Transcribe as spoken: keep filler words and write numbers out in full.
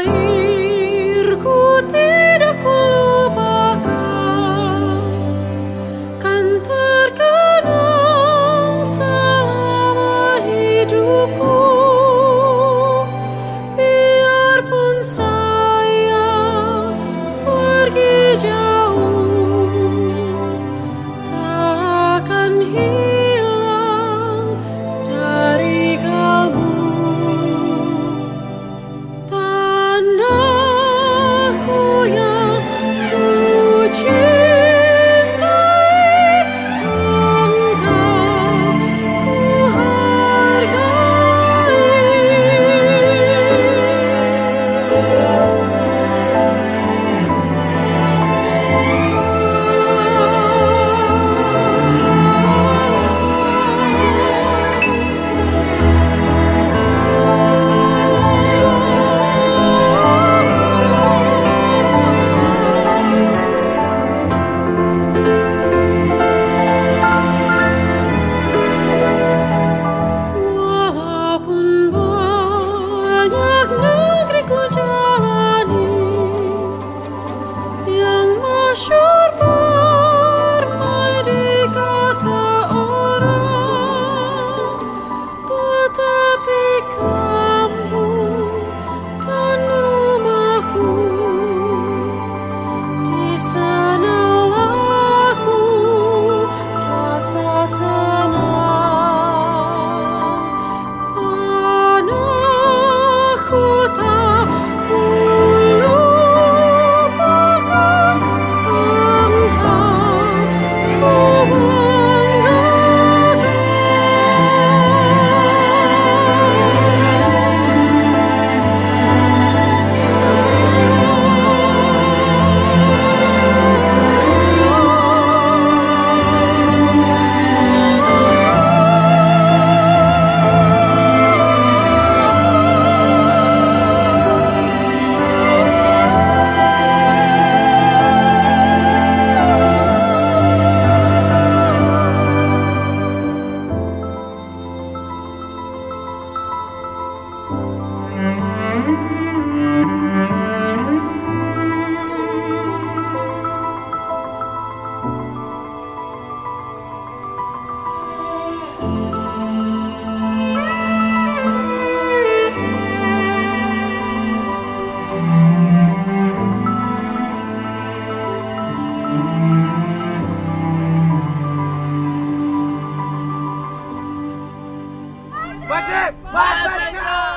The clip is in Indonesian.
lahirku tidak kulupakan, kan terkenang selama hidupku. Biarpun saya pergi jauh, takkan hilang dari kalbu. Tanahku yang ku cintai, engkau ku walaupun banyak negeri ku jalani, yang masyhur permai di kata orang, tetapi kampung dan rumahku, di sanalah ku rasa senang. Tanahku tak ku lupakan, engkau ku Wajib, wajib.